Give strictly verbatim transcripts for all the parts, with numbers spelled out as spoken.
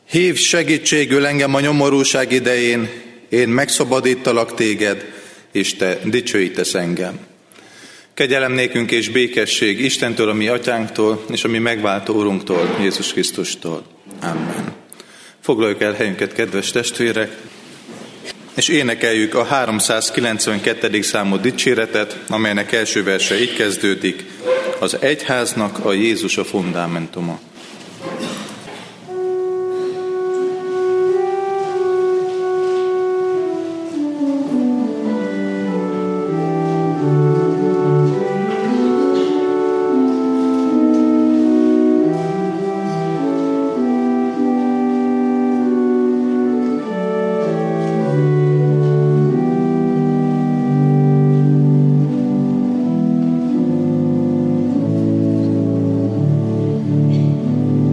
Hívj segítségül engem a nyomorúság idején, én megszabadítalak téged, és te dicsőítesz engem. Kegyelem nékünk és békesség Istentől, a mi atyánktól, és a mi megváltó Urunktól, Jézus Krisztustól. Amen. Foglaljuk el helyünket, kedves testvérek, és énekeljük a háromszázkilencvenkettedik számú dicséretet, amelynek első verse így kezdődik: az egyháznak a Jézus a fundamentuma. Thank you.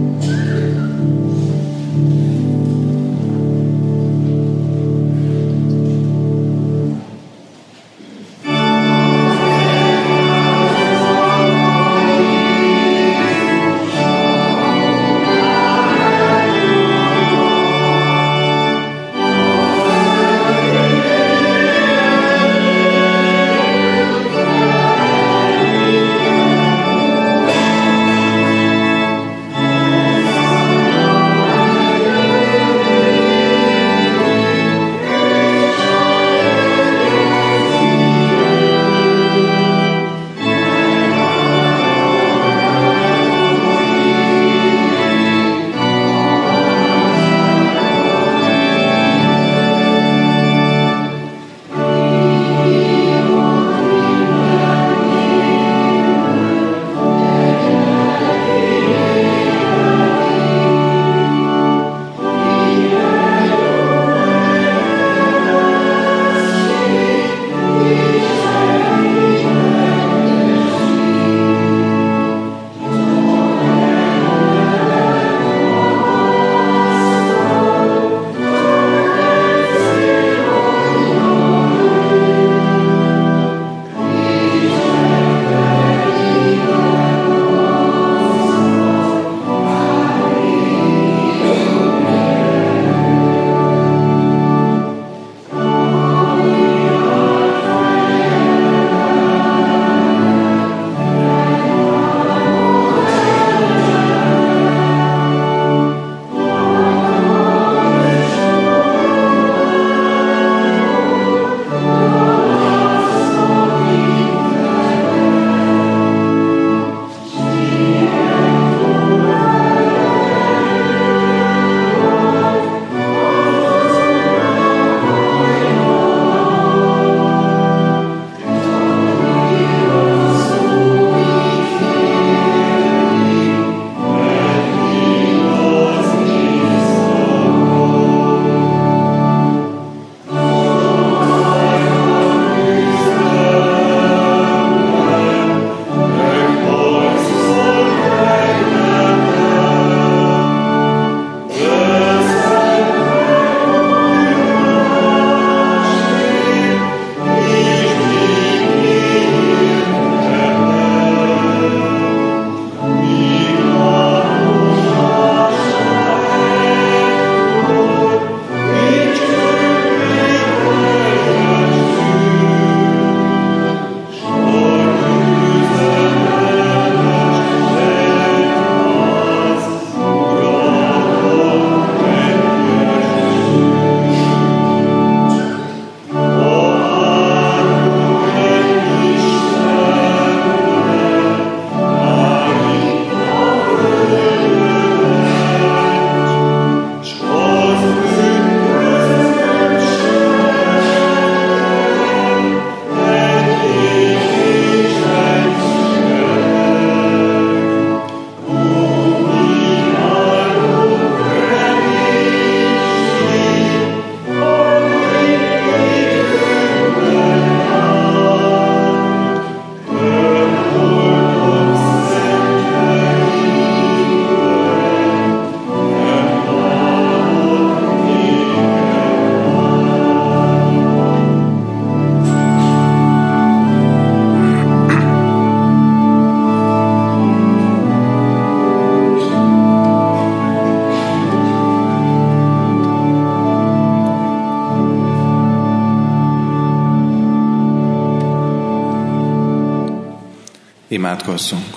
Imádkozzunk.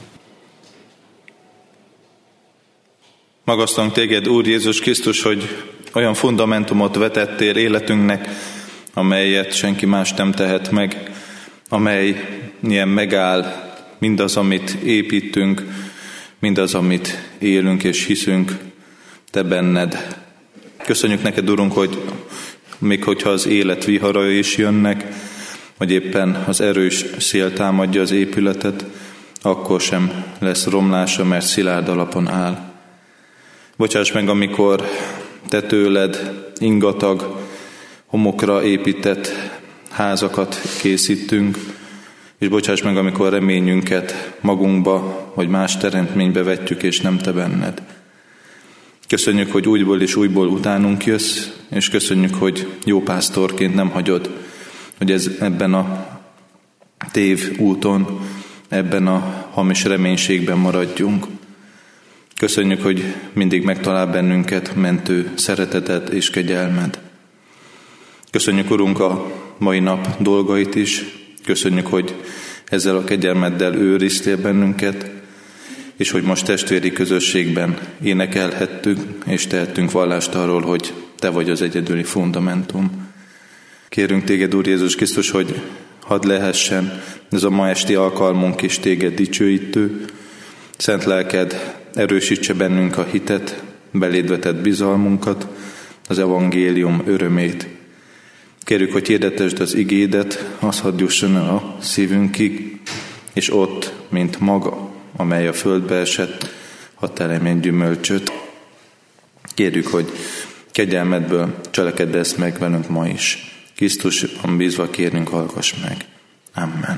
Magasztalunk téged, Úr Jézus Krisztus, hogy olyan fundamentumot vetettél életünknek, amelyet senki más nem tehet meg, amely ilyen megáll mindaz, amit építünk, mindaz, amit élünk és hiszünk, te benned. Köszönjük neked, Urunk, hogy még hogyha az élet viharai is jönnek, vagy éppen az erős szél támadja az épületet, akkor sem lesz romlása, mert szilárd alapon áll. Bocsáss meg, amikor te tőled ingatag, homokra épített házakat készítünk, és bocsáss meg, amikor reményünket magunkba, vagy más teremtménybe vetjük, és nem te benned. Köszönjük, hogy újból és újból utánunk jössz, és köszönjük, hogy jó pásztorként nem hagyod, hogy ez ebben a tév úton, ebben a hamis reménységben maradjunk. Köszönjük, hogy mindig megtalál bennünket mentő szereteted és kegyelmed. Köszönjük, Urunk, a mai nap dolgait is. Köszönjük, hogy ezzel a kegyelmeddel őriztél bennünket, és hogy most testvéri közösségben énekelhettük, és tehettünk vallást arról, hogy te vagy az egyedüli fundamentum. Kérünk téged, Úr Jézus Krisztus, hogy hadd lehessen ez a ma esti alkalmunk is téged dicsőítő. Szent lelked erősítse bennünk a hitet, beléd vetett bizalmunkat, az evangélium örömét. Kérjük, hogy hirdetesd az igédet, az hadd jusson el a szívünkig, és ott, mint maga, amely a földbe esett, hadd teremjen gyümölcsöt. Kérjük, hogy kegyelmedből cselekedj ezt meg velünk ma is. Krisztusban bízva kérünk, hallgass meg. Amen.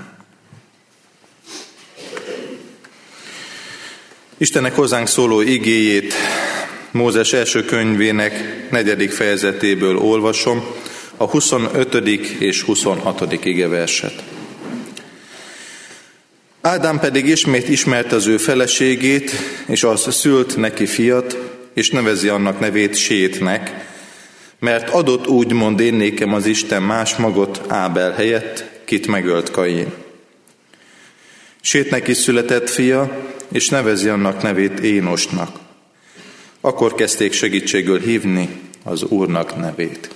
Istennek hozzánk szóló igéjét Mózes első könyvének negyedik fejezetéből olvasom, a huszonötödik és huszonhatodik igeverset. Ádám pedig ismét ismerte az ő feleségét, és az szült neki fiat, és nevezi annak nevét Sétnek, mert adott úgymond én nékem az Isten más magot Ábel helyett, kit megölt Kain. Sétnek is született fia, és nevezi annak nevét Énosnak. Akkor kezdték segítségül hívni az Úrnak nevét.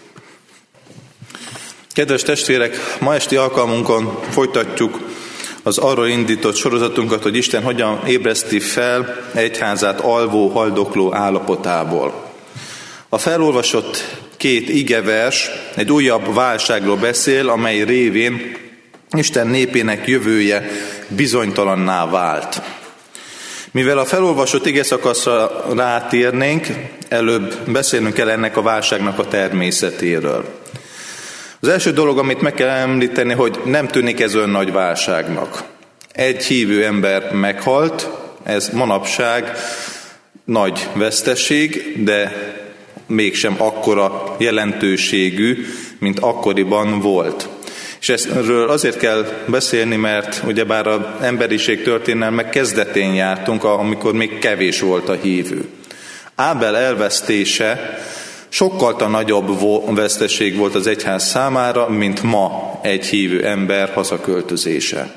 Kedves testvérek, ma esti alkalmunkon folytatjuk az arról indított sorozatunkat, hogy Isten hogyan ébreszti fel egyházát alvó, haldokló állapotából. A felolvasott két igevers egy újabb válságról beszél, amely révén Isten népének jövője bizonytalanná vált. Mivel a felolvasott igeszakaszra rátérnénk, előbb beszélnünk kell ennek a válságnak a természetéről. Az első dolog, amit meg kell említeni, hogy nem tűnik ez olyan nagy válságnak. Egy hívő ember meghalt, ez manapság nagy veszteség, de mégsem akkora jelentőségű, mint akkoriban volt. És erről azért kell beszélni, mert ugyebár az emberiség történelme kezdetén jártunk, amikor még kevés volt a hívő. Ábel elvesztése sokkal nagyobb veszteség volt az egyház számára, mint ma egy hívő ember hazaköltözése.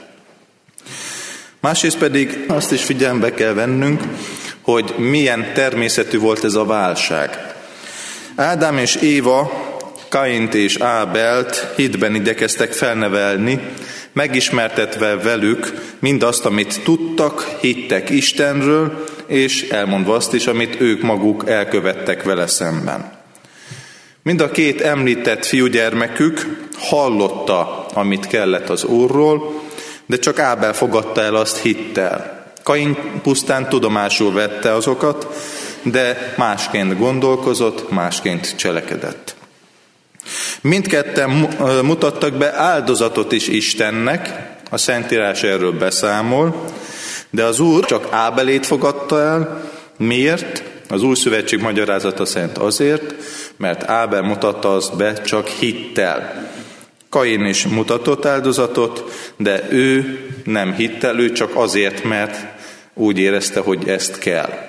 Másrészt pedig azt is figyelembe kell vennünk, hogy milyen természetű volt ez a válság. Ádám és Éva Kaint és Ábelt hitben igyekeztek felnevelni, megismertetve velük mindazt, amit tudtak, hittek Istenről, és elmondva azt is, amit ők maguk elkövettek vele szemben. Mind a két említett fiúgyermekük hallotta, amit kellett az Úrról, de csak Ábel fogadta el azt hittel. Kain pusztán tudomásul vette azokat, de másként gondolkozott, másként cselekedett. Mindketten mutattak be áldozatot is Istennek, a Szentírás erről beszámol, de az Úr csak Ábelét fogadta el. Miért? Az Új Szövetség magyarázata szerint azért, mert Ábel mutatta azt be csak hittel. Kain is mutatott áldozatot, de ő nem hittel, ő csak azért, mert úgy érezte, hogy ezt kell.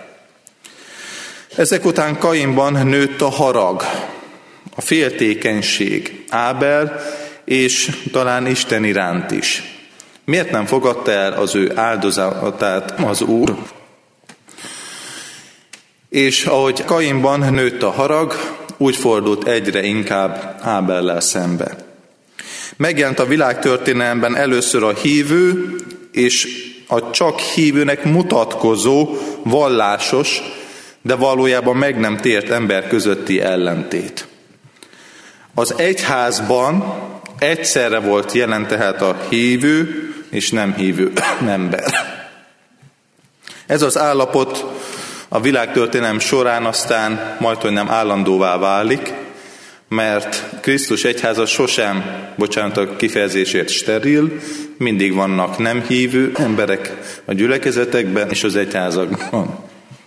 Ezek után Kainban nőtt a harag, a féltékenység Ábel és talán Isten iránt is. Miért nem fogadta el az ő áldozatát az Úr? És ahogy Kainban nőtt a harag, úgy fordult egyre inkább Ábellel szembe. Megjelent a világtörténelemben először a hívő és a csak hívőnek mutatkozó, vallásos, de valójában meg nem tért ember közötti ellentét. Az egyházban egyszerre volt jelen tehát a hívő és nem hívő ember. Ez az állapot a világtörténelem során aztán majdhogy nem állandóvá válik, mert Krisztus egyháza sosem, bocsánat a kifejezésért, steril, mindig vannak nem hívő emberek a gyülekezetekben és az egyházakban.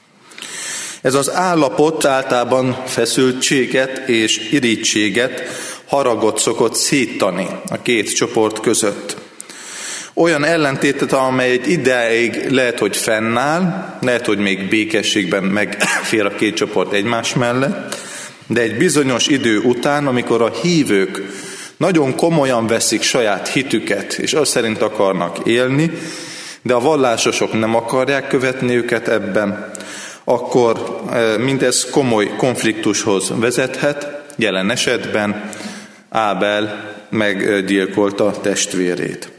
Ez az állapot általában feszültséget és irítséget, haragot szokott szítani a két csoport között. Olyan ellentétet, amely egy ideig lehet, hogy fennáll, lehet, hogy még békességben megfér a két csoport egymás mellett, de egy bizonyos idő után, amikor a hívők nagyon komolyan veszik saját hitüket, és azt szerint akarnak élni, de a vallásosok nem akarják követni őket ebben, akkor mindez komoly konfliktushoz vezethet. Jelen esetben Ábel meggyilkolta testvérét.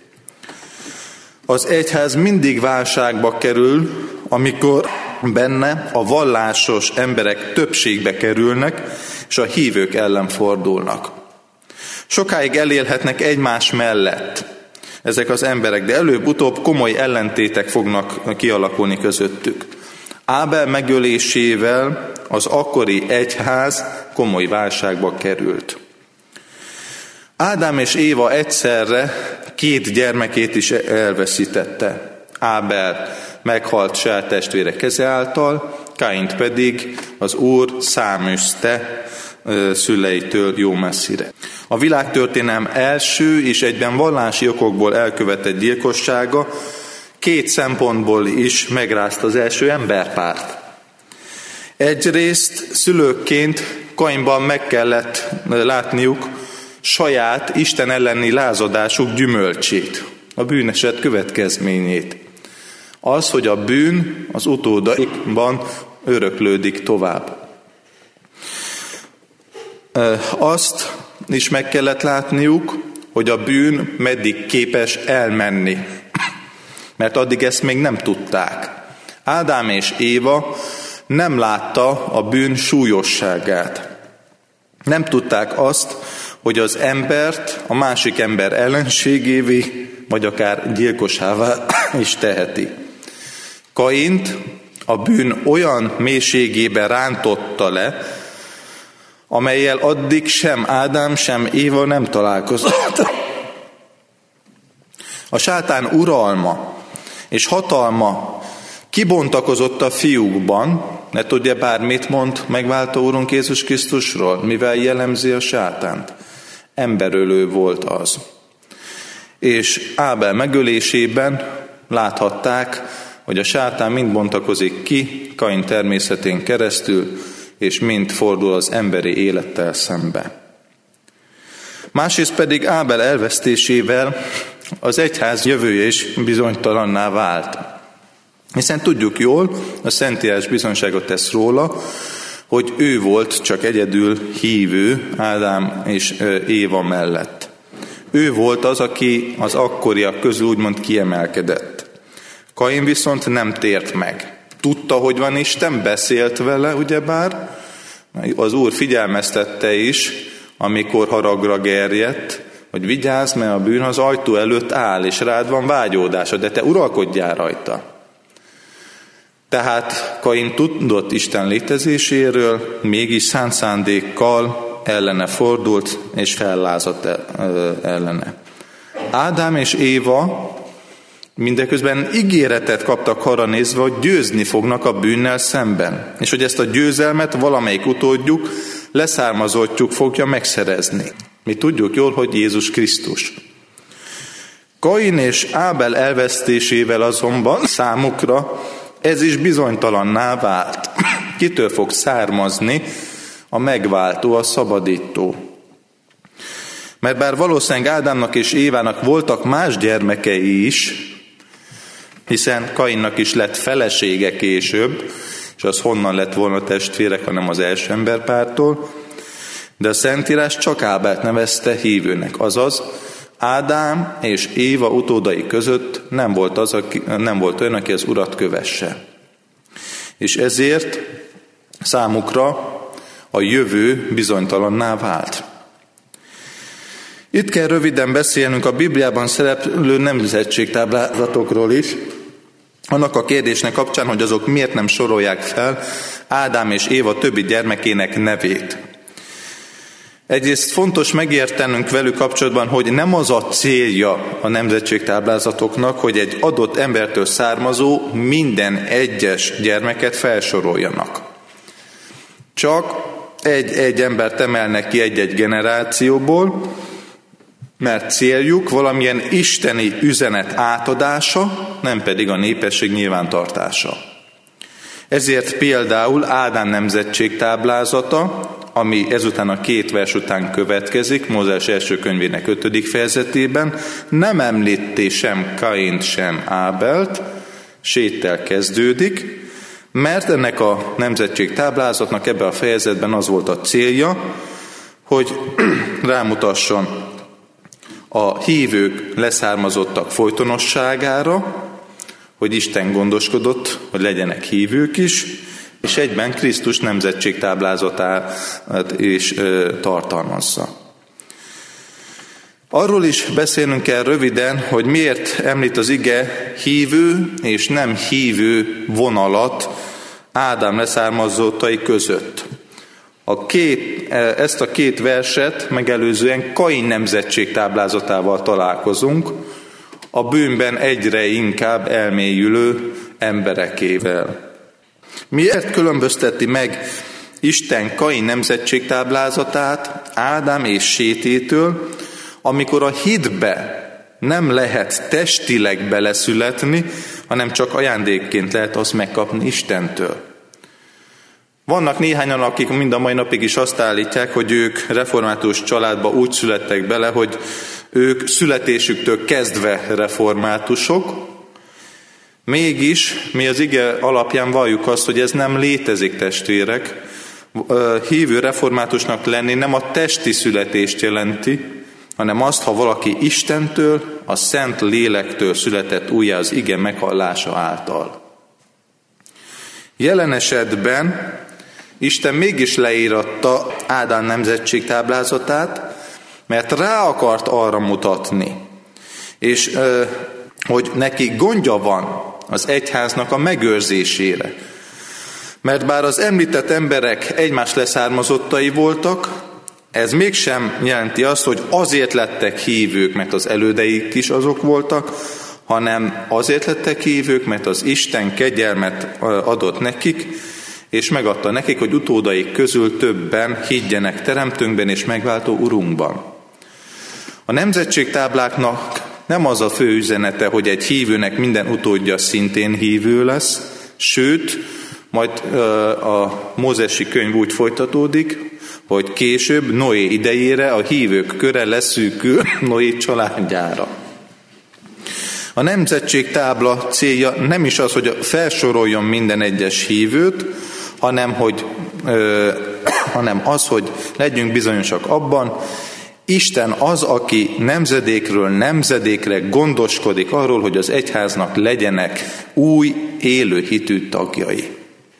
Az egyház mindig válságba kerül, amikor benne a vallásos emberek többségbe kerülnek, és a hívők ellen fordulnak. Sokáig elélhetnek egymás mellett ezek az emberek, de előbb-utóbb komoly ellentétek fognak kialakulni közöttük. Ábel megölésével az akkori egyház komoly válságba került. Ádám és Éva egyszerre két gyermekét is elveszítette. Ábel meghalt saját testvére keze által, Káint pedig az Úr száműzte szüleitől jó messzire. A világtörténelem első és egyben vallási okokból elkövetett gyilkossága két szempontból is megrázta az első emberpárt. Egyrészt szülőkként Kainban meg kellett látniuk saját Isten elleni lázadásuk gyümölcsét, a bűneset következményét. Az, hogy a bűn az utódaikban öröklődik tovább. Azt is meg kellett látniuk, hogy a bűn meddig képes elmenni, mert addig ezt még nem tudták. Ádám és Éva nem látta a bűn súlyosságát. Nem tudták azt, hogy az embert a másik ember ellenségévé, vagy akár gyilkosává is teheti. Kaint a bűn olyan mélységébe rántotta le, amellyel addig sem Ádám, sem Éva nem találkozott. A sátán uralma és hatalma kibontakozott a fiúkban, ne tudja bármit mond megváltó Úrunk Jézus Krisztusról, mivel jellemzi a sátánt. Emberölő volt az. És Ábel megölésében láthatták, hogy a sátán mind bontakozik ki Kain természetén keresztül, és mind fordul az emberi élettel szembe. Másrészt pedig Ábel elvesztésével az egyház jövője is bizonytalanná vált. Hiszen tudjuk jól, a Szentírás bizonyságot tesz róla, hogy ő volt csak egyedül hívő Ádám és Éva mellett. Ő volt az, aki az akkoriak közül úgymond kiemelkedett. Kain viszont nem tért meg. Tudta, hogy van Isten, beszélt vele, ugyebár, az Úr figyelmeztette is, amikor haragra gerjedt, hogy vigyázz, mert a bűn az ajtó előtt áll, és rád van vágyódása, de te uralkodjál rajta. Tehát Kain tudott Isten létezéséről, mégis szánt szándékkal ellene fordult, és fellázadt ellene. Ádám és Éva mindeközben ígéretet kaptak arra nézve, hogy győzni fognak a bűnnel szemben, és hogy ezt a győzelmet valamelyik utódjuk, leszármazottjuk fogja megszerezni. Mi tudjuk jól, hogy Jézus Krisztus. Kain és Ábel elvesztésével azonban számukra ez is bizonytalanná vált. Kitől fog származni a megváltó, a szabadító? Mert bár valószínűleg Ádámnak és Évának voltak más gyermekei is, hiszen Kainnak is lett felesége később, és az honnan lett volna testvérek, hanem az első emberpártól, de a Szentírás csak Ábelt nevezte hívőnek, azaz Ádám és Éva utódai között nem volt, az, aki, nem volt olyan, aki az Urat kövesse. És ezért számukra a jövő bizonytalanná vált. Itt kell röviden beszélnünk a Bibliában szereplő nemzetségtáblázatokról is, annak a kérdésnek kapcsán, hogy azok miért nem sorolják fel Ádám és Éva többi gyermekének nevét. Egyrészt fontos megértenünk velük kapcsolatban, hogy nem az a célja a nemzetségtáblázatoknak, hogy egy adott embertől származó minden egyes gyermeket felsoroljanak. Csak egy-egy embert emelnek ki egy-egy generációból, mert céljuk valamilyen isteni üzenet átadása, nem pedig a népesség nyilvántartása. Ezért például Ádám nemzetségtáblázata, ami ezután a két vers után következik, Mózes első könyvének ötödik fejezetében, nem említi sem Kaint, sem Ábelt, Séttel kezdődik, mert ennek a nemzetségtáblázatnak ebben a fejezetben az volt a célja, hogy rámutasson a hívők leszármazottak folytonosságára, hogy Isten gondoskodott, hogy legyenek hívők is, és egyben Krisztus nemzetségtáblázatát is tartalmazza. Arról is beszélnünk kell röviden, hogy miért említ az ige hívő és nem hívő vonalat Ádám leszármazottai között. A két, ezt a két verset megelőzően Kain nemzetségtáblázatával találkozunk, a bűnben egyre inkább elmélyülő emberekével. Miért különbözteti meg Isten Kain nemzetségtáblázatát Ádám és Sététől, amikor a hitbe nem lehet testileg beleszületni, hanem csak ajándékként lehet azt megkapni Istentől? Vannak néhányan, akik mind a mai napig is azt állítják, hogy ők református családba úgy születtek bele, hogy ők születésüktől kezdve reformátusok, mégis mi az ige alapján valljuk azt, hogy ez nem létezik, testvérek. Hívő reformátusnak lenni nem a testi születést jelenti, hanem azt, ha valaki Istentől, a Szent Lélektől született újjá az ige meghallása által. Jelen esetben Isten mégis leíratta Ádám nemzetségtáblázatát, mert rá akart arra mutatni, és hogy neki gondja van az egyháznak a megőrzésére. Mert bár az említett emberek egymás leszármazottai voltak, ez mégsem jelenti azt, hogy azért lettek hívők, mert az elődeik is azok voltak, hanem azért lettek hívők, mert az Isten kegyelmet adott nekik, és megadta nekik, hogy utódaik közül többen higgyenek teremtőnkben és megváltó Urunkban. A nemzetségtábláknak nem az a fő üzenete, hogy egy hívőnek minden utódja szintén hívő lesz, sőt, majd a mózesi könyv úgy folytatódik, hogy később Noé idejére a hívők köre leszűkül Noé családjára. A nemzetségtábla célja nem is az, hogy felsoroljon minden egyes hívőt, hanem, hogy, ö, hanem az, hogy legyünk bizonyosak abban, Isten az, aki nemzedékről nemzedékre gondoskodik arról, hogy az egyháznak legyenek új, élő hitű tagjai.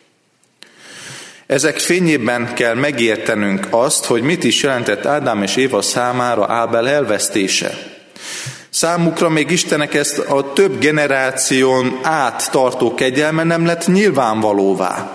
Ezek fényében kell megértenünk azt, hogy mit is jelentett Ádám és Éva számára Ábel elvesztése. Számukra még Istennek ezt a több generáción át tartó kegyelme nem lett nyilvánvalóvá.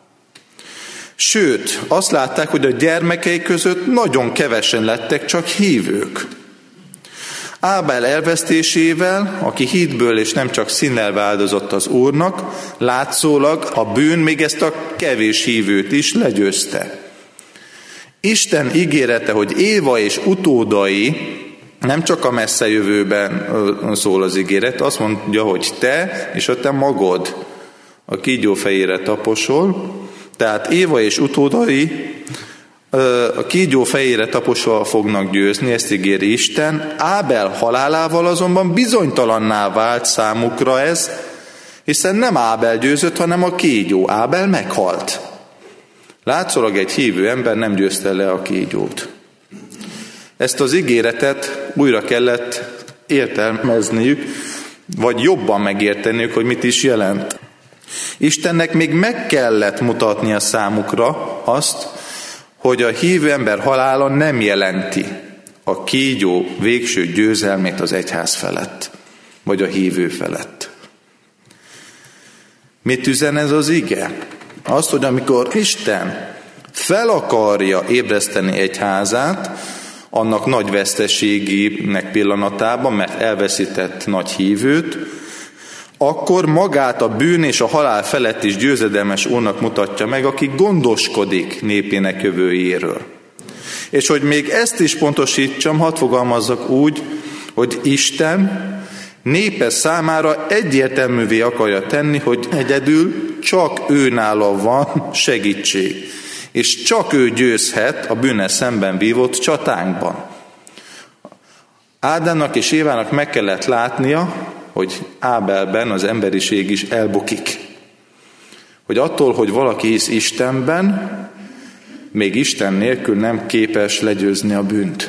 Sőt, azt látták, hogy a gyermekei között nagyon kevesen lettek csak hívők. Ábel elvesztésével, aki hitből és nem csak színlelve áldozott az Úrnak, látszólag a bűn még ezt a kevés hívőt is legyőzte. Isten ígérete, hogy Éva és utódai, nem csak a messze jövőben szól az ígéret, azt mondja, hogy te és a te magod a kígyó fejére taposol, tehát Éva és utódai a kígyó fejére taposva fognak győzni, ezt ígéri Isten. Ábel halálával azonban bizonytalanná vált számukra ez, hiszen nem Ábel győzött, hanem a kígyó. Ábel meghalt. Látszólag egy hívő ember nem győzte le a kígyót. Ezt az ígéretet újra kellett értelmezniük, vagy jobban megérteniük, hogy mit is jelent. Istennek még meg kellett mutatnia számukra azt, hogy a hívő ember halála nem jelenti a kígyó végső győzelmét az egyház felett, vagy a hívő felett. Mit üzen ez az ige? Azt, hogy amikor Isten fel akarja ébreszteni egyházát, annak nagy veszteségének pillanatában, mert elveszített nagy hívőt, akkor magát a bűn és a halál felett is győzedelmes Úrnak mutatja meg, aki gondoskodik népének jövőjéről. És hogy még ezt is pontosítsam, hadd fogalmazzak úgy, hogy Isten népe számára egyértelművé akarja tenni, hogy egyedül csak őnála van segítség, és csak ő győzhet a bűnnel szemben vívott csatánkban. Ádámnak és Évának meg kellett látnia, hogy Ábelben az emberiség is elbukik. Hogy attól, hogy valaki hisz Istenben, még Isten nélkül nem képes legyőzni a bűnt.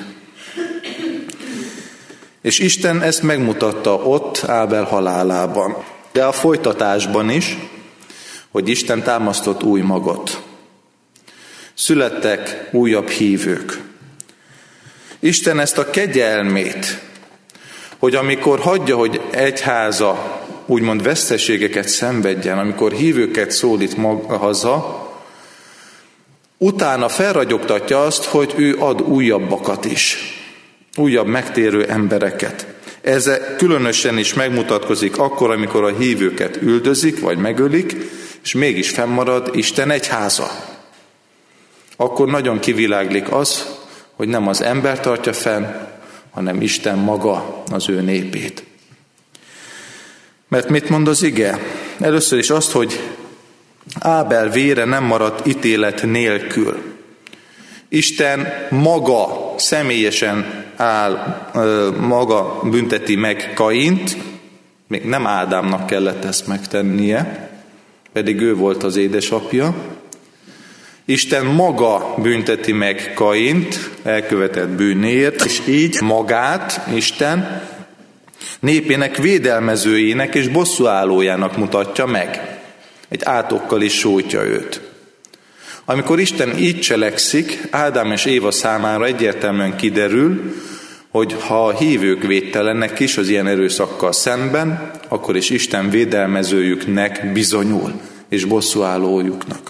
És Isten ezt megmutatta ott Ábel halálában. De a folytatásban is, hogy Isten támasztott új magot. Születtek újabb hívők. Isten ezt a kegyelmét, hogy amikor hagyja, hogy egyháza úgymond veszteségeket szenvedjen, amikor hívőket szólít maga haza, utána felragyogtatja azt, hogy ő ad újabbakat is, újabb megtérő embereket. Ez különösen is megmutatkozik akkor, amikor a hívőket üldözik, vagy megölik, és mégis fennmarad Isten egyháza. Akkor nagyon kiviláglik az, hogy nem az ember tartja fenn, hanem Isten maga az ő népét. Mert mit mond az ige? Először is azt, hogy Ábel vére nem maradt ítélet nélkül. Isten maga személyesen áll, maga bünteti meg Kaint, még nem Ádámnak kellett ezt megtennie, pedig ő volt az édesapja. Isten maga bünteti meg Kaint elkövetett bűnéért, és így magát Isten népének védelmezőjének és bosszúállójának mutatja meg. Egy átokkal is sújtja őt. Amikor Isten így cselekszik, Ádám és Éva számára egyértelműen kiderül, hogy ha a hívők védtelenek is az ilyen erőszakkal szemben, akkor is Isten védelmezőjüknek bizonyul, és bosszúállójuknak.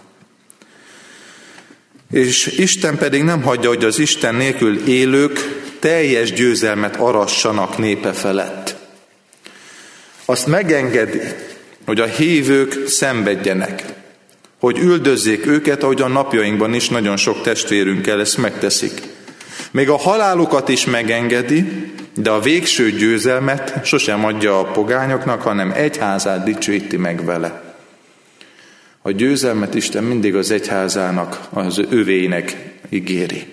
És Isten pedig nem hagyja, hogy az Isten nélkül élők teljes győzelmet arassanak népe felett. Azt megengedi, hogy a hívők szenvedjenek, hogy üldözzék őket, ahogy a napjainkban is nagyon sok testvérünkkel ezt megteszik. Még a halálukat is megengedi, de a végső győzelmet sosem adja a pogányoknak, hanem egyházát dicsőíti meg vele. A győzelmet Isten mindig az egyházának, az övéinek ígéri.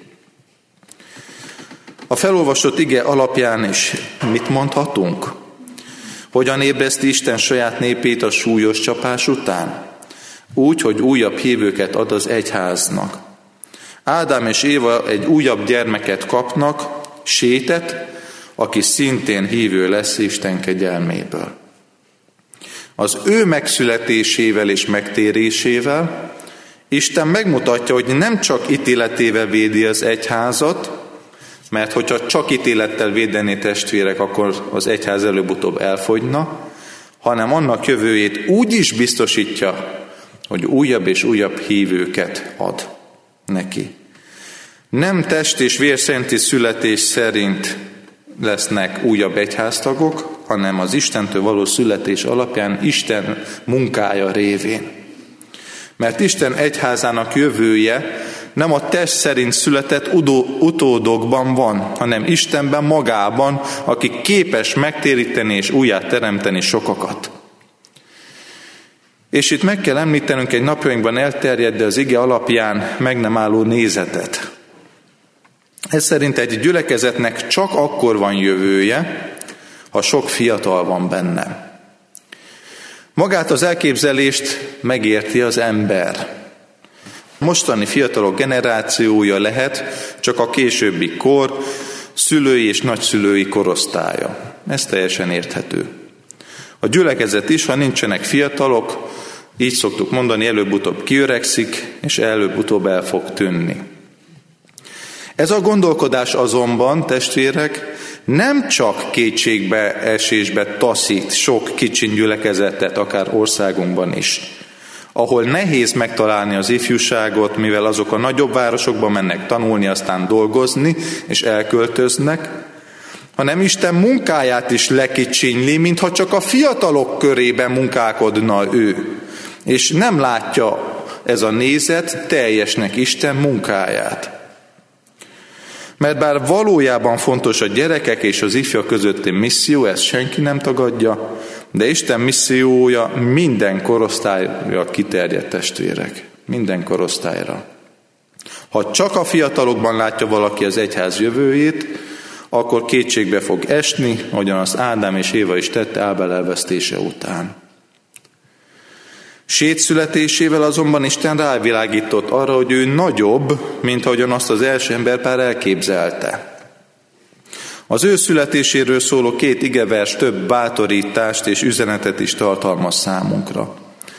A felolvasott ige alapján is mit mondhatunk? Hogyan ébreszti Isten saját népét a súlyos csapás után? Úgy, hogy újabb hívőket ad az egyháznak. Ádám és Éva egy újabb gyermeket kapnak, Sétet, aki szintén hívő lesz Isten kegyelméből. Az ő megszületésével és megtérésével Isten megmutatja, hogy nem csak ítéletével védi az egyházat, mert hogyha csak ítélettel védené testvérek, akkor az egyház előbb-utóbb elfogyna, hanem annak jövőjét úgy is biztosítja, hogy újabb és újabb hívőket ad neki. Nem test és vér szerinti születés szerint lesznek újabb egyháztagok, hanem az Istentől való születés alapján Isten munkája révén. Mert Isten egyházának jövője nem a test szerint született utódokban van, hanem Istenben magában, aki képes megtéríteni és újjá teremteni sokakat. És itt meg kell említenünk egy napjainkban elterjedt, de az ige alapján meg nem álló nézetet. Ez szerint egy gyülekezetnek csak akkor van jövője, ha sok fiatal van benne. Magát az elképzelést megérti az ember. Mostani fiatalok generációja lehet csak a későbbi kor, szülői és nagyszülői korosztálya. Ez teljesen érthető. A gyülekezet is, ha nincsenek fiatalok, így szoktuk mondani, előbb-utóbb kiöregszik, és előbb-utóbb el fog tűnni. Ez a gondolkodás azonban, testvérek, nem csak kétségbe esésbe taszít sok kicsin gyülekezetet, akár országunkban is, ahol nehéz megtalálni az ifjúságot, mivel azok a nagyobb városokba mennek tanulni, aztán dolgozni, és elköltöznek, hanem Isten munkáját is lekicsinyli, mintha csak a fiatalok körében munkálkodna ő. És nem látja ez a nézet teljesnek Isten munkáját. Mert bár valójában fontos a gyerekek és az ifjak közötti misszió, ezt senki nem tagadja, de Isten missziója minden korosztályra kiterjedt, testvérek. Minden korosztályra. Ha csak a fiatalokban látja valaki az egyház jövőjét, akkor kétségbe fog esni, ahogyan azt Ádám és Éva is tette Ábel elvesztése után. Sét születésével azonban Isten rávilágított arra, hogy ő nagyobb, mint ahogyan azt az első emberpár elképzelte. Az ő születéséről szóló két igevers több bátorítást és üzenetet is tartalmaz számunkra.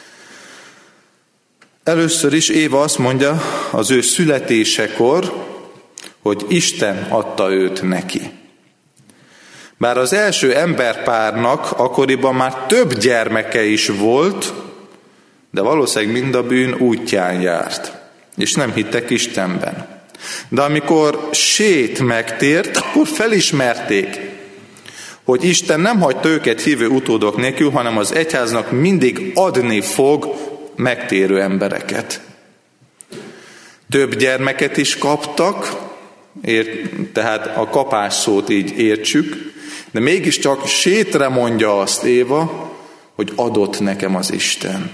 Először is Éva azt mondja az ő születésekor, hogy Isten adta őt neki. Bár az első emberpárnak akkoriban már több gyermeke is volt, de valószínűleg mind a bűn útján járt, és nem hittek Istenben. De amikor Sét megtért, akkor felismerték, hogy Isten nem hagyta őket hívő utódok nélkül, hanem az egyháznak mindig adni fog megtérő embereket. Több gyermeket is kaptak, tehát a kapás szót így értsük, de mégiscsak Sétre mondja azt Éva, hogy adott nekem az Isten.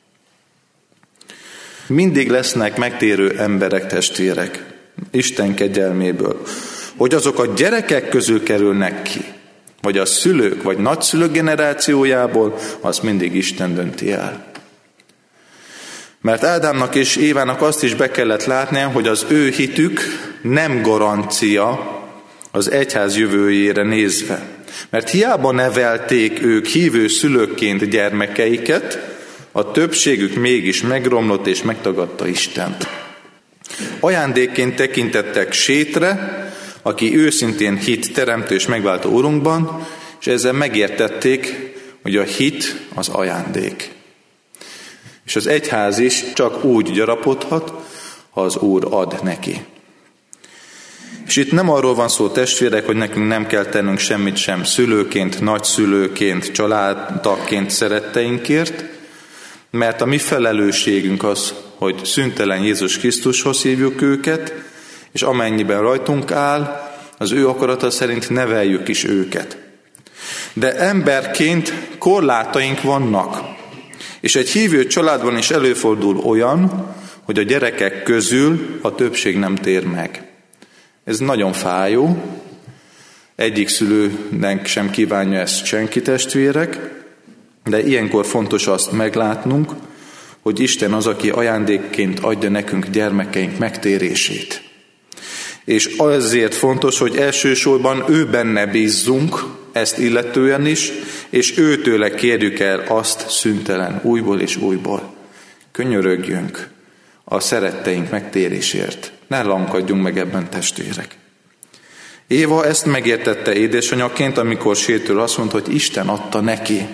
Mindig lesznek megtérő emberek, testvérek, Isten kegyelméből. Hogy azok a gyerekek közül kerülnek ki, vagy a szülők, vagy nagyszülők generációjából, az mindig Isten dönti el. Mert Ádámnak és Évának azt is be kellett látnia, hogy az ő hitük nem garancia az egyház jövőjére nézve. Mert hiába nevelték ők hívő szülőkként gyermekeiket, a többségük mégis megromlott és megtagadta Istent. Ajándékként tekintettek Sétre, aki őszintén hit teremtő és megváltó Urunkban, és ezzel megértették, hogy a hit az ajándék. És az egyház is csak úgy gyarapodhat, ha az Úr ad neki. És itt nem arról van szó, testvérek, hogy nekünk nem kell tennünk semmit sem szülőként, nagyszülőként, családtagként szeretteinkért, mert a mi felelősségünk az, hogy szüntelen Jézus Krisztushoz hívjuk őket, és amennyiben rajtunk áll, az ő akarata szerint neveljük is őket. De emberként korlátaink vannak, és egy hívő családban is előfordul olyan, hogy a gyerekek közül a többség nem tér meg. Ez nagyon fájó, egyik szülőnek sem kívánja ezt senki, testvérek, de ilyenkor fontos azt meglátnunk, hogy Isten az, aki ajándékként adja nekünk gyermekeink megtérését. És azért fontos, hogy elsősorban ő benne bízzunk, ezt illetően is, és őtőle kérjük el azt szüntelen újból és újból. Könyörögjünk a szeretteink megtérésért. Ne lankadjunk meg ebben, testvérek. Éva ezt megértette édesanyaként, amikor Sétről azt mondta, hogy Isten adta neki.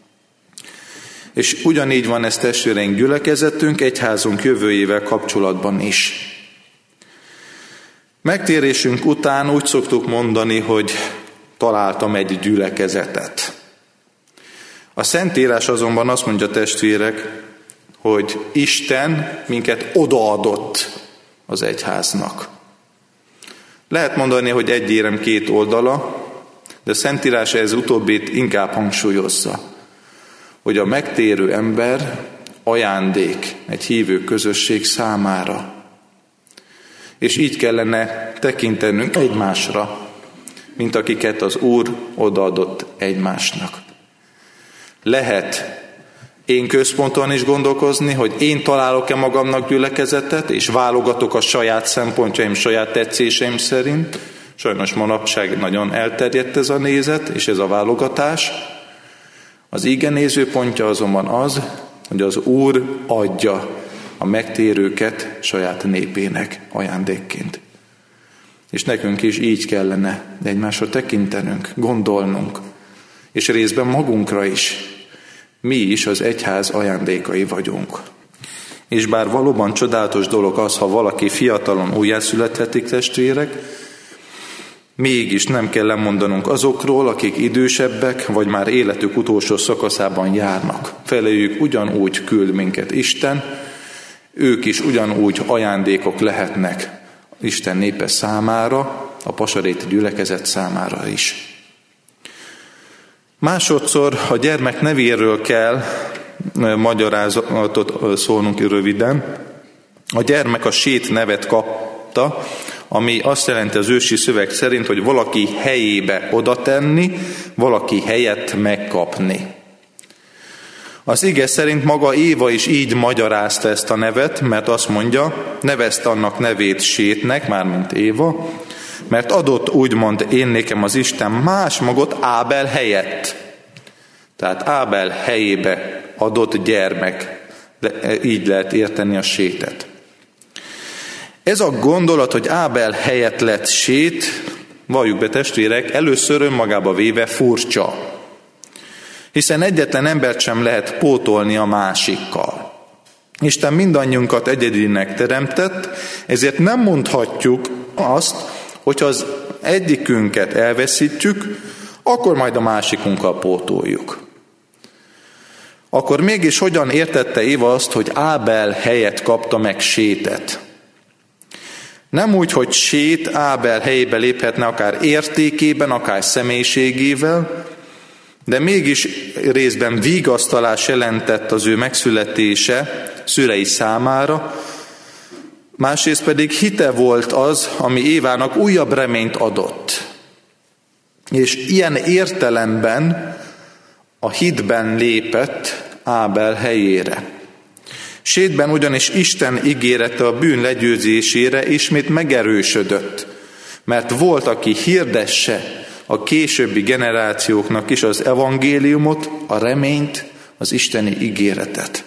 És ugyanígy van ez, testvéreink, gyülekezetünk, egyházunk jövőjével kapcsolatban is. Megtérésünk után úgy szoktuk mondani, hogy találtam egy gyülekezetet. A Szentírás azonban azt mondja, testvérek, hogy Isten minket odaadott az egyháznak. Lehet mondani, hogy egy érem két oldala, de a Szentírás ez utóbbit inkább hangsúlyozza, hogy a megtérő ember ajándék egy hívő közösség számára. És így kellene tekintenünk egymásra, mint akiket az Úr odaadott egymásnak. Lehet én központon is gondolkozni, hogy én találok-e magamnak gyülekezetet, és válogatok a saját szempontjaim, saját tetszéseim szerint. Sajnos manapság nagyon elterjedt ez a nézet, és ez a válogatás. Az ige nézőpontja azonban az, hogy az Úr adja a megtérőket saját népének ajándékként. És nekünk is így kellene egymásra tekintenünk, gondolnunk, és részben magunkra is. Mi is az egyház ajándékai vagyunk. És bár valóban csodálatos dolog az, ha valaki fiatalon újjászülethetik, testvérek, mégis nem kell lemondanunk azokról, akik idősebbek, vagy már életük utolsó szakaszában járnak. Feléjük ugyanúgy küld minket Isten, ők is ugyanúgy ajándékok lehetnek Isten népe számára, a pasaréti gyülekezet számára is. Másodszor a gyermek nevéről kell magyarázatot szólnunk röviden. A gyermek a Sét nevet kapta, ami azt jelenti az ősi szöveg szerint, hogy valaki helyébe oda tenni, valaki helyett megkapni. Az ige szerint maga Éva is így magyarázta ezt a nevet, mert azt mondja, nevezte annak nevét Sétnek, mármint Éva, mert adott úgymond én nékem az Isten más magot Ábel helyett. Tehát Ábel helyébe adott gyermek, de így lehet érteni a Sétet. Ez a gondolat, hogy Ábel helyett lett Sét, valljuk be testvérek, először önmagába véve furcsa. Hiszen egyetlen embert sem lehet pótolni a másikkal. Isten mindannyiunkat egyedinek teremtett, ezért nem mondhatjuk azt, hogyha az egyikünket elveszítjük, akkor majd a másikunkkal pótoljuk. Akkor mégis hogyan értette Éva azt, hogy Ábel helyett kapta meg Sétet? Nem úgy, hogy Sét Ábel helyébe léphetne akár értékében, akár személyiségével, de mégis részben vigasztalás jelentett az ő megszületése szülei számára, másrészt pedig hite volt az, ami Évának újabb reményt adott. És ilyen értelemben a hitben lépett Ábel helyére. Sétben ugyanis Isten ígérete a bűn legyőzésére ismét megerősödött, mert volt, aki hirdesse a későbbi generációknak is az evangéliumot, a reményt, az isteni ígéretet.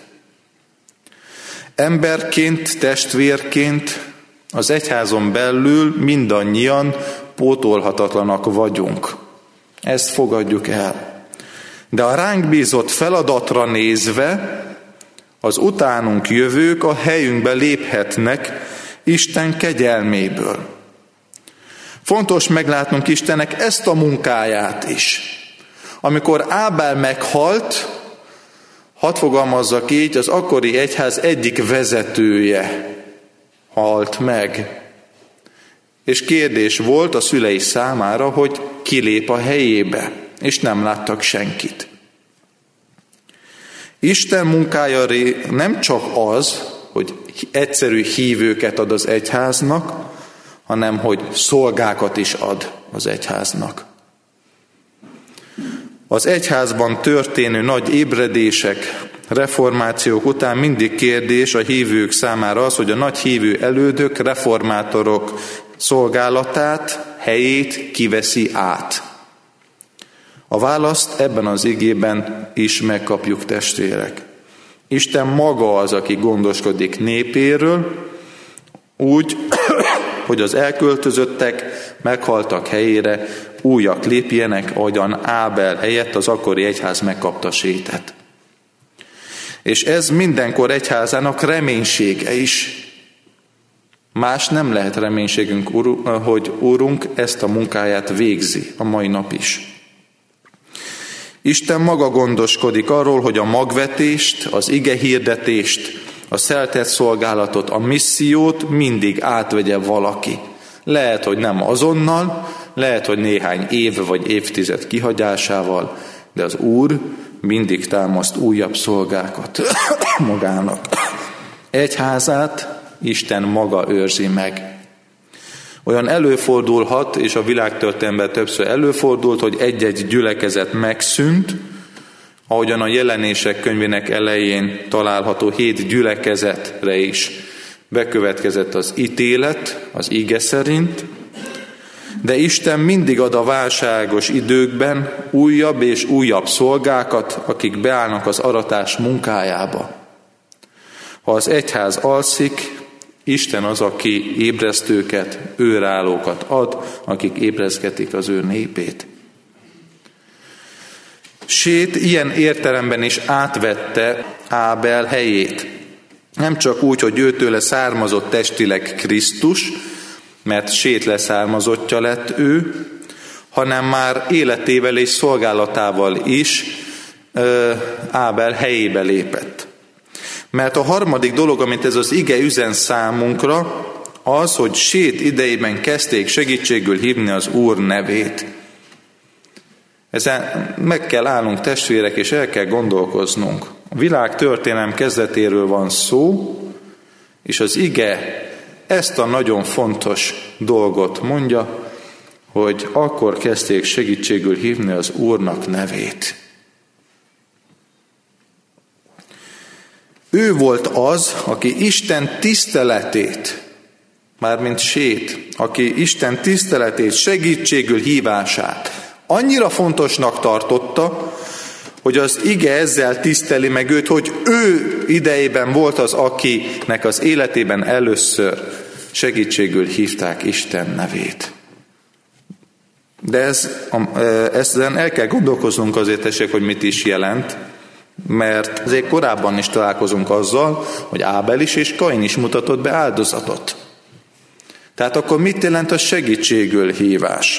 Emberként, testvérként az egyházon belül mindannyian pótolhatatlanak vagyunk. Ezt fogadjuk el. De a ránk bízott feladatra nézve az utánunk jövők a helyünkbe léphetnek Isten kegyelméből. Fontos meglátnunk Istennek ezt a munkáját is. Amikor Ábel meghalt, hadd fogalmazzak így, az akkori egyház egyik vezetője halt meg. És kérdés volt a szülei számára, hogy kilép a helyébe, és nem láttak senkit. Isten munkája nem csak az, hogy egyszerű hívőket ad az egyháznak, hanem hogy szolgákat is ad az egyháznak. Az egyházban történő nagy ébredések, reformációk után mindig kérdés a hívők számára az, hogy a nagy hívő elődök, reformátorok szolgálatát, helyét kiveszi át. A választ ebben az igében is megkapjuk, testvérek. Isten maga az, aki gondoskodik népéről, úgy, hogy az elköltözöttek meghaltak helyére újak lépjenek, ahogyan Ábel helyett az akkori egyház megkapta Sétet. És ez mindenkor egyházának reménysége is. Más nem lehet reménységünk, hogy Úrunk ezt a munkáját végzi a mai nap is. Isten maga gondoskodik arról, hogy a magvetést, az igehirdetést, a szeltett szolgálatot, a missziót mindig átvegye valaki. Lehet, hogy nem azonnal, lehet, hogy néhány év vagy évtized kihagyásával, de az Úr mindig támaszt újabb szolgákat magának. Egyházát Isten maga őrzi meg. Olyan előfordulhat, és a világtörténelemben többször előfordult, hogy egy-egy gyülekezet megszűnt, ahogyan a Jelenések könyvének elején található hét gyülekezetre is bekövetkezett az ítélet, az ige szerint, de Isten mindig ad a válságos időkben újabb és újabb szolgákat, akik beállnak az aratás munkájába. Ha az egyház alszik, Isten az, aki ébresztőket, őrállókat ad, akik ébreszgetik az ő népét. Sét ilyen értelemben is átvette Ábel helyét. Nem csak úgy, hogy őtőle származott testileg Krisztus, mert Sét leszármazottja lett ő, hanem már életével és szolgálatával is ö, Ábel helyébe lépett. Mert a harmadik dolog, amit ez az ige üzen számunkra, az, hogy Sét idejében kezdték segítségül hívni az Úr nevét. Ezen meg kell állnunk, testvérek, és el kell gondolkoznunk. A világ történelem kezdetéről van szó, és az ige ezt a nagyon fontos dolgot mondja, hogy akkor kezdték segítségül hívni az Úrnak nevét. Ő volt az, aki Isten tiszteletét, mármint Sét, aki Isten tiszteletét, segítségül hívását annyira fontosnak tartotta, hogy az ige ezzel tiszteli meg őt, hogy ő idejében volt az, akinek az életében először segítségül hívták Isten nevét. De ez, ezen el kell gondolkoznunk azért, tessék, hogy mit is jelent, mert azért korábban is találkozunk azzal, hogy Ábel is és Kain is mutatott be áldozatot. Tehát akkor mit jelent a segítségül hívás?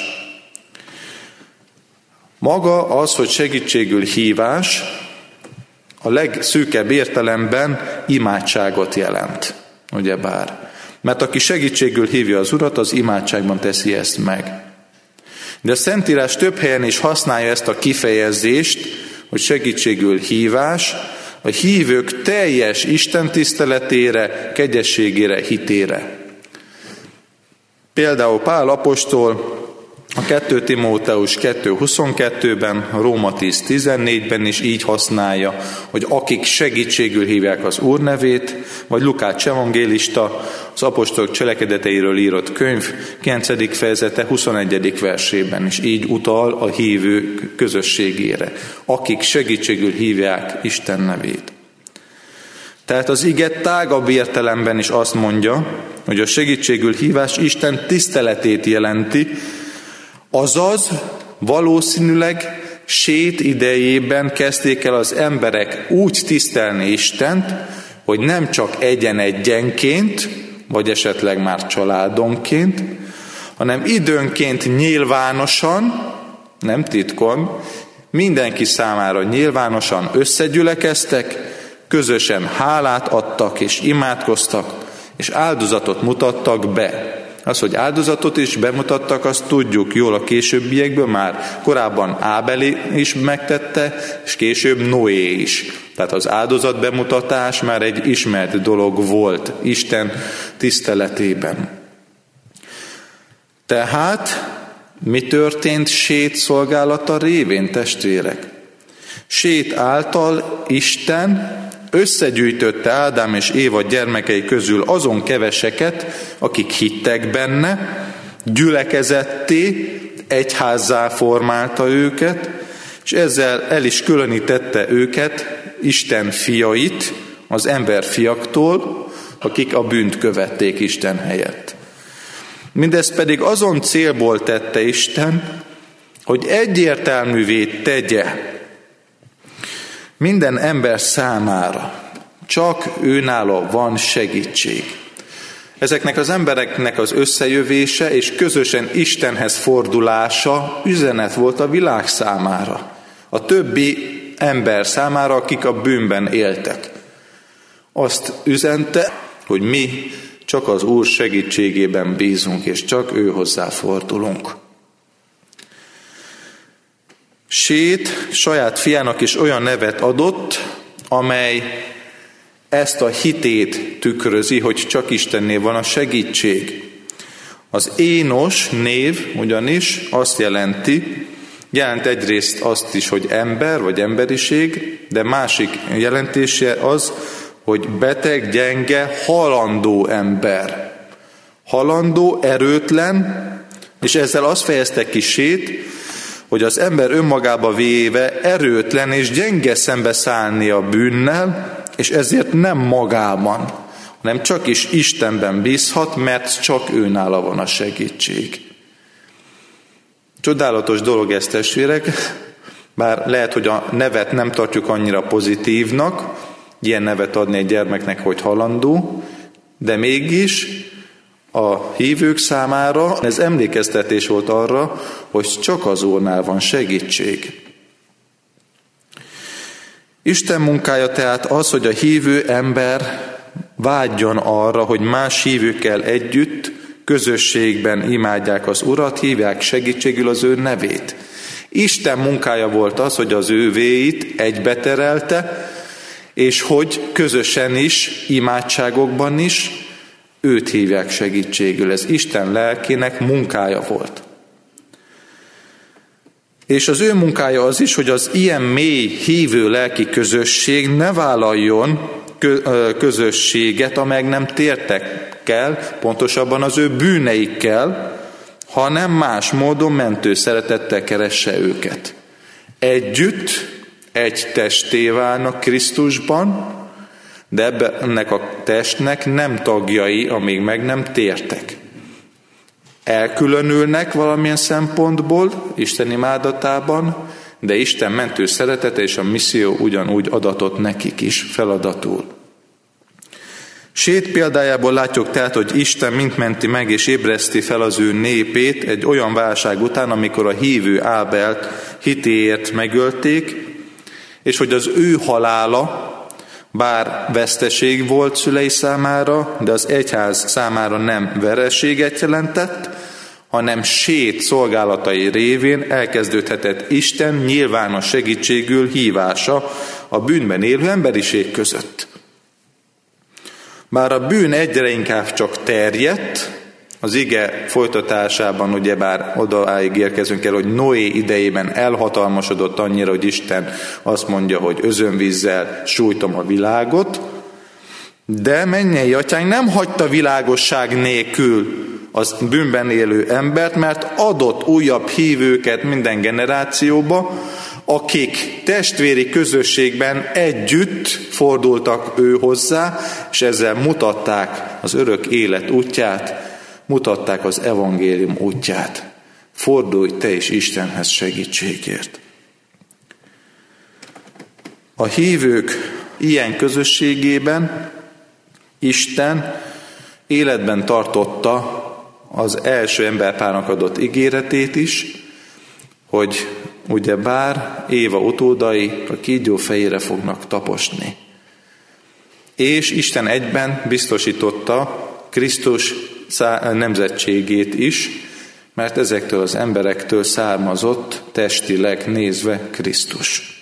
Maga az, hogy segítségül hívás a legszűkebb értelemben imádságot jelent, ugyebár. Mert aki segítségül hívja az Urat, az imádságban teszi ezt meg. De a Szentírás több helyen is használja ezt a kifejezést, hogy segítségül hívás, a hívők teljes Isten tiszteletére, kegyességére, hitére. Például Pál apostol a kettő Timóteus kettő huszonkettőben, Róma tíz tizennégyben is így használja, hogy akik segítségül hívják az Úr nevét, vagy Lukács evangélista az apostolok cselekedeteiről írott könyv kilencedik fejezete huszonegyedik versében is így utal a hívők közösségére, akik segítségül hívják Isten nevét. Tehát az ige tágabb értelemben is azt mondja, hogy a segítségül hívás Isten tiszteletét jelenti, azaz valószínűleg Sét idejében kezdték el az emberek úgy tisztelni Istent, hogy nem csak egyen-egyenként, vagy esetleg már családonként, hanem időnként nyilvánosan, nem titkon, mindenki számára nyilvánosan összegyülekeztek, közösen hálát adtak és imádkoztak, és áldozatot mutattak be. Az, hogy áldozatot is bemutattak, azt tudjuk jól a későbbiekből, már korábban Ábel is megtette, és később Noé is. Tehát az áldozat bemutatás már egy ismert dolog volt Isten tiszteletében. Tehát mi történt Sét szolgálata révén, testvérek? Sét által Isten összegyűjtötte Ádám és Éva gyermekei közül azon keveseket, akik hittek benne, gyülekezetté, egyházzá formálta őket, és ezzel el is különítette őket, Isten fiait, az ember fiaktól, akik a bűnt követték Isten helyett. Mindezt pedig azon célból tette Isten, hogy egyértelművé tegye minden ember számára, csak őnála van segítség. Ezeknek az embereknek az összejövése és közösen Istenhez fordulása üzenet volt a világ számára, a többi ember számára, akik a bűnben éltek. Azt üzente, hogy mi csak az Úr segítségében bízunk, és csak ő hozzá fordulunk. Sét saját fiának is olyan nevet adott, amely ezt a hitét tükrözi, hogy csak Istennél van a segítség. Az Énos név ugyanis azt jelenti, jelent egyrészt azt is, hogy ember vagy emberiség, de másik jelentése az, hogy beteg, gyenge, halandó ember. Halandó, erőtlen, és ezzel azt fejezte ki Sét, hogy az ember önmagába véve erőtlen és gyenge szembeszállni a bűnnel, és ezért nem magában, hanem csak is Istenben bízhat, mert csak ő nála van a segítség. Csodálatos dolog ez, testvérek, bár lehet, hogy a nevet nem tartjuk annyira pozitívnak, ilyen nevet adni egy gyermeknek, hogy halandó, de mégis a hívők számára ez emlékeztetés volt arra, hogy csak az Úrnál van segítség. Isten munkája tehát az, hogy a hívő ember vágyjon arra, hogy más hívőkkel együtt, közösségben imádják az Urat, hívják segítségül az ő nevét. Isten munkája volt az, hogy az ővéit egybeterelte, és hogy közösen is, imádságokban is őt hívják segítségül. Ez Isten lelkének munkája volt. És az ő munkája az is, hogy az ilyen mély hívő lelki közösség ne vállaljon közösséget, amelyek nem tértek el, pontosabban az ő bűneikkel, hanem más módon mentő szeretettel keresse őket. Együtt egy testé válnak Krisztusban, de ennek a testnek nem tagjai, amíg meg nem tértek. Elkülönülnek valamilyen szempontból Isten imádatában, de Isten mentő szeretete és a misszió ugyanúgy adatot nekik is feladatul. Sét példájából látjuk tehát, hogy Isten mind menti meg és ébreszti fel az ő népét egy olyan válság után, amikor a hívő Ábelt hitéért megölték, és hogy az ő halála, bár veszteség volt szülei számára, de az egyház számára nem vereséget jelentett, hanem Sét szolgálatai révén elkezdődhetett Isten nyilvános segítségül hívása a bűnben élő emberiség között. Bár a bűn egyre inkább csak terjedt, az ige folytatásában ugyebár odaáig érkezünk el, hogy Noé idejében elhatalmasodott annyira, hogy Isten azt mondja, hogy özönvízzel sújtom a világot, de mennyei atyánk nem hagyta világosság nélkül az bűnben élő embert, mert adott újabb hívőket minden generációba, akik testvéri közösségben együtt fordultak ő hozzá, és ezzel mutatták az örök élet útját, mutatták az evangélium útját. Fordulj te is Istenhez segítségért. A hívők ilyen közösségében Isten életben tartotta az első emberpárnak adott ígéretét is, hogy ugye bár Éva utódai a kígyó fejére fognak taposni. És Isten egyben biztosította Krisztus nemzetségét is, mert ezektől az emberektől származott testileg nézve Krisztus.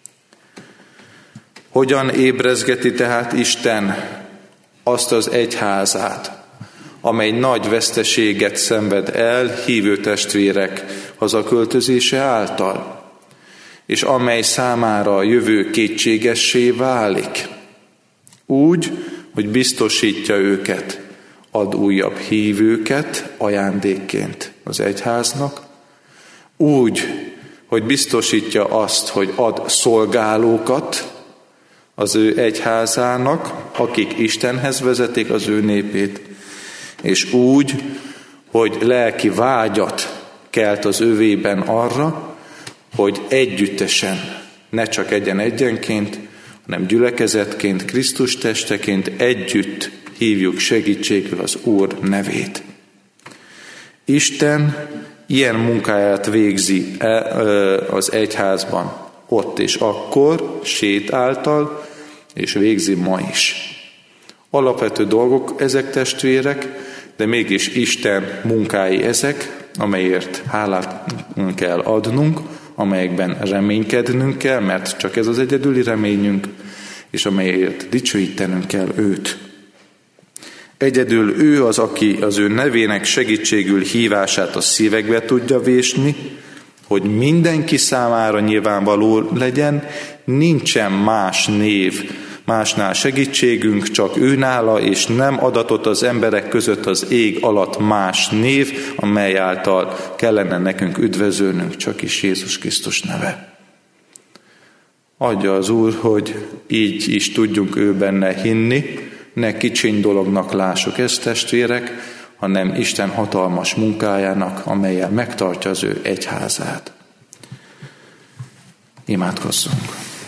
Hogyan ébrezgeti tehát Isten azt az egyházát, amely nagy veszteséget szenved el hívő testvérek hazaköltözése által, és amely számára a jövő kétségessé válik? Úgy, hogy biztosítja őket, ad újabb hívőket ajándékként az egyháznak, úgy, hogy biztosítja azt, hogy ad szolgálókat az ő egyházának, akik Istenhez vezetik az ő népét, és úgy, hogy lelki vágyat kelt az övében arra, hogy együttesen, ne csak egyen-egyenként, hanem gyülekezetként, Krisztus testeként együtt hívjuk segítségül az Úr nevét. Isten ilyen munkáját végzi az egyházban, ott és akkor, Sét által, és végzi ma is. Alapvető dolgok ezek, testvérek, de mégis Isten munkái ezek, amelyért hálát kell adnunk, amelyekben reménykednünk kell, mert csak ez az egyedüli reményünk, és amelyért dicsőítenünk kell őt. Egyedül ő az, aki az ő nevének segítségül hívását a szívekbe tudja vésni, hogy mindenki számára nyilvánvaló legyen, nincsen más név, másnál segítségünk, csak ő nála, és nem adatott az emberek között az ég alatt más név, amely által kellene nekünk üdvözölnünk, csak is Jézus Krisztus neve. Adja az Úr, hogy így is tudjunk ő benne hinni, ne kicsiny dolognak lássuk ezt, testvérek, hanem Isten hatalmas munkájának, amellyel megtartja az ő egyházát. Imádkozzunk!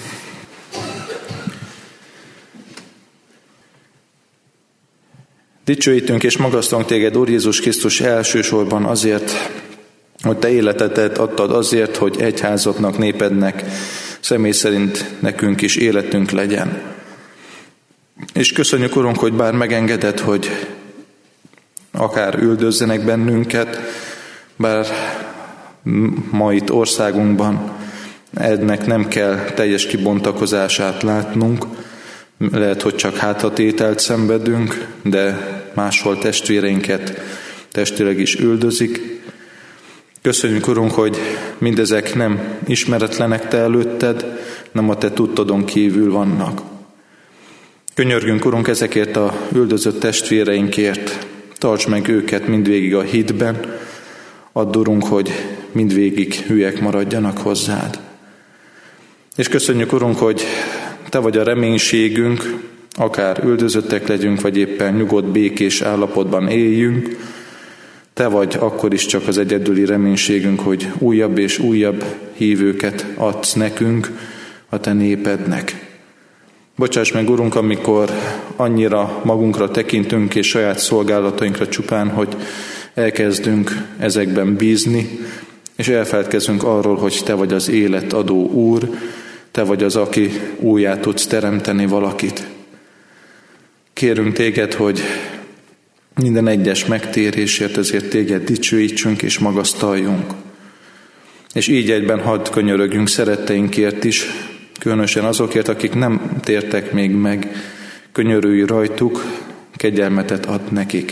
Dicsőítünk és magasztalunk téged, Úr Jézus Krisztus, elsősorban azért, hogy te életedet adtad azért, hogy egyházadnak, népednek, személy szerint nekünk is életünk legyen. És köszönjük, Urunk, hogy bár megengeded, hogy akár üldözzenek bennünket, bár ma itt országunkban ennek nem kell teljes kibontakozását látnunk, lehet, hogy csak hátratételt szenvedünk, de máshol testvéreinket testileg is üldözik. Köszönjük, Urunk, hogy mindezek nem ismeretlenek te előtted, nem a te tudtadon kívül vannak. Könyörgünk, Urunk, ezekért a üldözött testvéreinkért, tartsd meg őket mindvégig a hitben, add, Urunk, hogy mindvégig hülyek maradjanak hozzád. És köszönjük, Urunk, hogy te vagy a reménységünk, akár üldözöttek legyünk, vagy éppen nyugodt, békés állapotban éljünk. Te vagy akkor is csak az egyedüli reménységünk, hogy újabb és újabb hívőket adsz nekünk, a te népednek. Bocsáss meg, Urunk, amikor annyira magunkra tekintünk, és saját szolgálatainkra csupán, hogy elkezdünk ezekben bízni, és elfeledkezünk arról, hogy te vagy az élet adó Úr, te vagy az, aki újjá tudsz teremteni valakit. Kérünk téged, hogy minden egyes megtérésért ezért téged dicsőítsünk és magasztaljunk. És így egyben hadd könyörögjünk szeretteinkért is, különösen azokért, akik nem tértek még meg, könyörülj rajtuk, kegyelmetet ad nekik.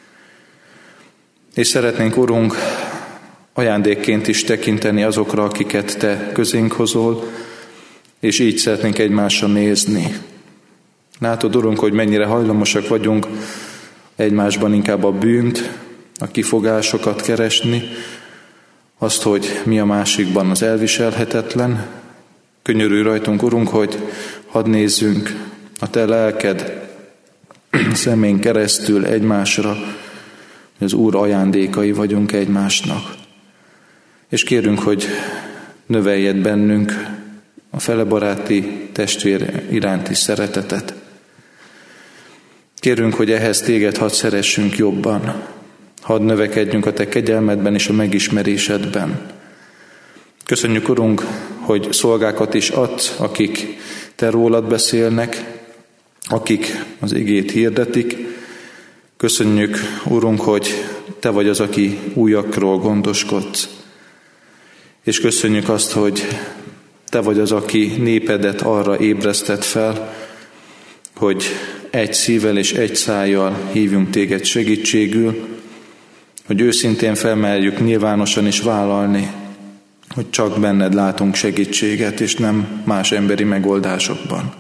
És szeretnénk, Urunk, ajándékként is tekinteni azokra, akiket te közénk hozol, és így szeretnénk egymásra nézni. Látod, Urunk, hogy mennyire hajlamosak vagyunk egymásban inkább a bűnt, a kifogásokat keresni, azt, hogy mi a másikban az elviselhetetlen. Könyörülj rajtunk, Urunk, hogy hadd nézzünk a te lelked szemén keresztül egymásra, hogy az Úr ajándékai vagyunk egymásnak. És kérünk, hogy növeljed bennünk a felebaráti testvér iránti szeretetet. Kérünk, hogy ehhez téged hadd szeressünk jobban, hadd növekedjünk a te kegyelmedben és a megismerésedben. Köszönjük, Urunk, hogy szolgákat is adsz, akik te rólad beszélnek, akik az igét hirdetik. Köszönjük, Urunk, hogy te vagy az, aki újakról gondoskodsz. És köszönjük azt, hogy te vagy az, aki népedet arra ébresztett fel, hogy egy szívvel és egy szájjal hívjunk téged segítségül, hogy őszintén felmerjük nyilvánosan is vállalni, hogy csak benned látunk segítséget, és nem más emberi megoldásokban.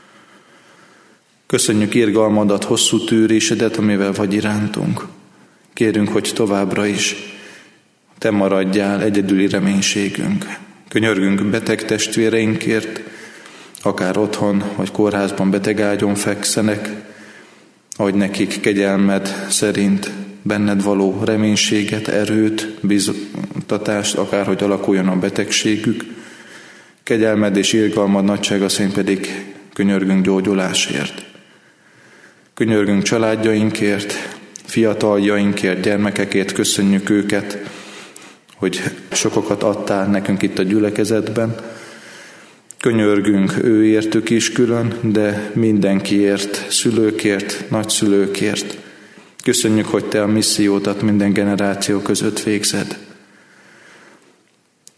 Köszönjük irgalmadat, hosszú tűrésedet, amivel vagy irántunk. Kérünk, hogy továbbra is te maradjál egyedüli reménységünk. Könyörgünk beteg testvéreinkért, akár otthon vagy kórházban betegágyon fekszenek, hogy nekik kegyelmed szerint benned való reménységet, erőt, biztatást, akárhogy alakuljon a betegségük. Kegyelmed és irgalmad nagysága szerint pedig könyörgünk gyógyulásért. Könyörgünk családjainkért, fiataljainkért, gyermekekért, köszönjük őket, hogy sokakat adtál nekünk itt a gyülekezetben. Könyörgünk őértük is külön, de mindenkiért, szülőkért, nagyszülőkért. Köszönjük, hogy te a missziódat minden generáció között végzed.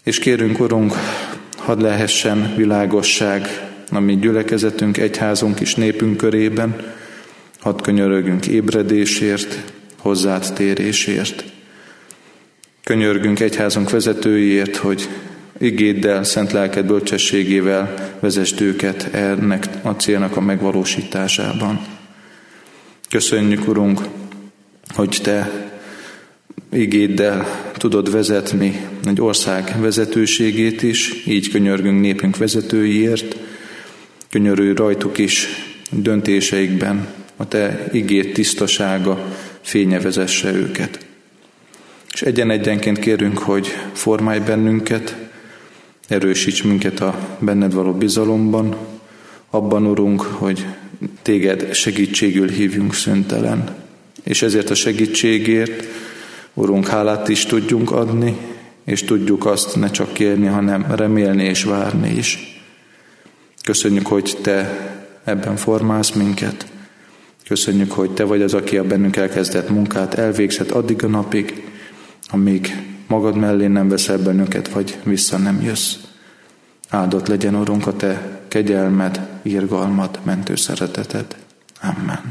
És kérünk, Urunk, hadd lehessen világosság a mi gyülekezetünk, egyházunk és népünk körében, hadd könyörögünk ébredésért, hozzád térésért. Könyörgünk egyházunk vezetőiért, hogy igéddel, szent lelked bölcsességével vezesd őket ennek a célnak a megvalósításában. Köszönjük, Urunk, hogy te igéddel tudod vezetni egy ország vezetőségét is, így könyörgünk népünk vezetőiért, könyörülj rajtuk is döntéseikben, a te igéd tisztasága fénye vezesse őket. És egyen-egyenként kérünk, hogy formálj bennünket, erősíts minket a benned való bizalomban, abban, Urunk, hogy téged segítségül hívjunk szüntelen. És ezért a segítségért, Urunk, hálát is tudjunk adni, és tudjuk azt ne csak kérni, hanem remélni és várni is. Köszönjük, hogy te ebben formálsz minket. Köszönjük, hogy te vagy az, aki a bennünk elkezdett munkát elvégzett addig a napig, amíg magad mellé nem veszel bennünket, vagy vissza nem jössz. Áldott legyen, Urunk, a te kegyelmed, irgalmad, mentő szereteted. Amen.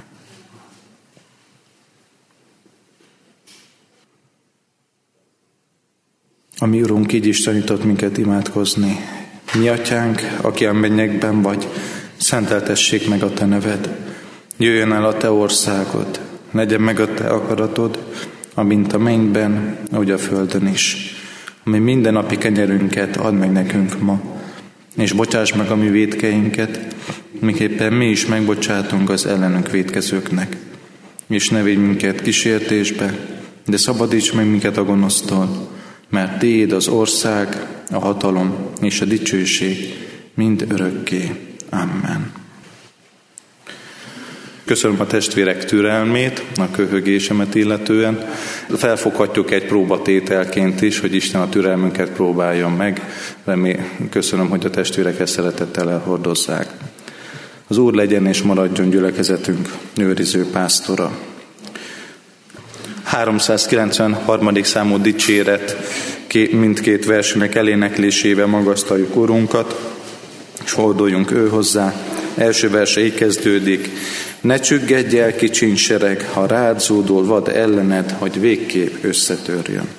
A mi Urunk így is tanított minket imádkozni. Mi Atyánk, aki a mennyekben vagy, szenteltessék meg a te neved. Jöjjön el a te országod, legyen meg a te akaratod, amint a mennyben, úgy a földön is. Ami mindennapi kenyerünket add meg nekünk ma, és bocsáss meg a mi vétkeinket, miképpen mi is megbocsátunk az ellenünk vétkezőknek. És ne védj minket kísértésbe, de szabadíts meg minket a gonosztól, mert tiéd az ország, a hatalom és a dicsőség mind örökké. Amen. Köszönöm a testvérek türelmét, a köhögésemet illetően. Felfoghatjuk egy próbatételként is, hogy Isten a türelmünket próbáljon meg. Remélem, köszönöm, hogy a testvérek ezt szeretettel elhordozzák. Az Úr legyen és maradjon gyülekezetünk őriző pásztora. háromszázkilencvenharmadik számú dicséret mindkét versnek eléneklésével magasztaljuk Urunkat, és forduljunk ő hozzá. Első verse így kezdődik: ne csüggedj el, kicsinsereg, ha rád zúdul vad ellened, hogy végképp összetörjön.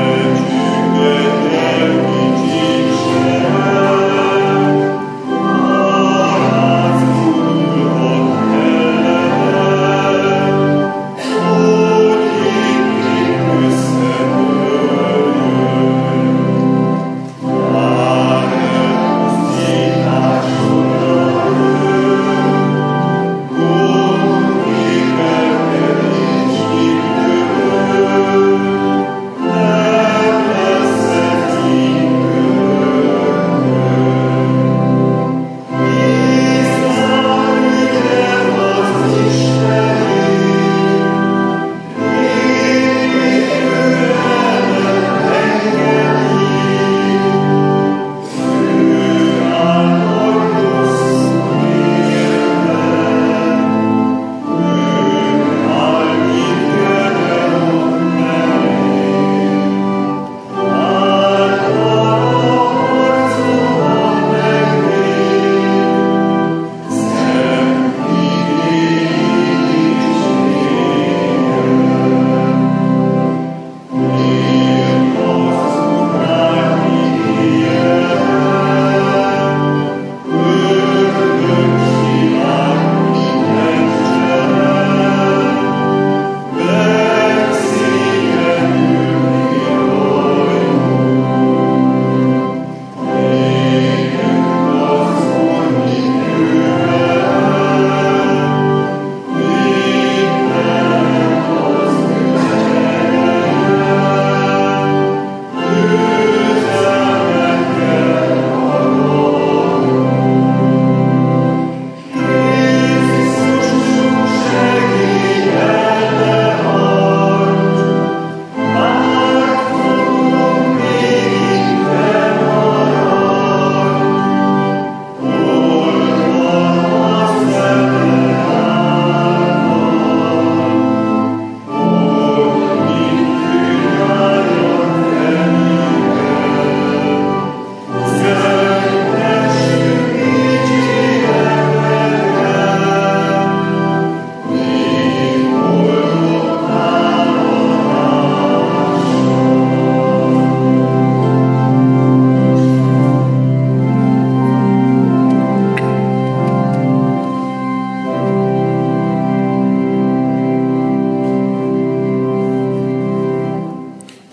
Oh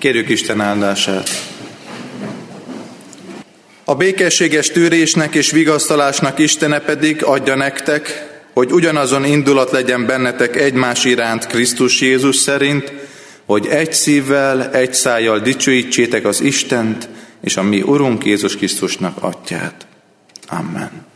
Kérjük Isten áldását. A békességes tűrésnek és vigasztalásnak Istene pedig adja nektek, hogy ugyanazon indulat legyen bennetek egymás iránt Krisztus Jézus szerint, hogy egy szívvel, egy szájjal dicsőítsétek az Istent és a mi Urunk Jézus Krisztusnak Atyát. Amen.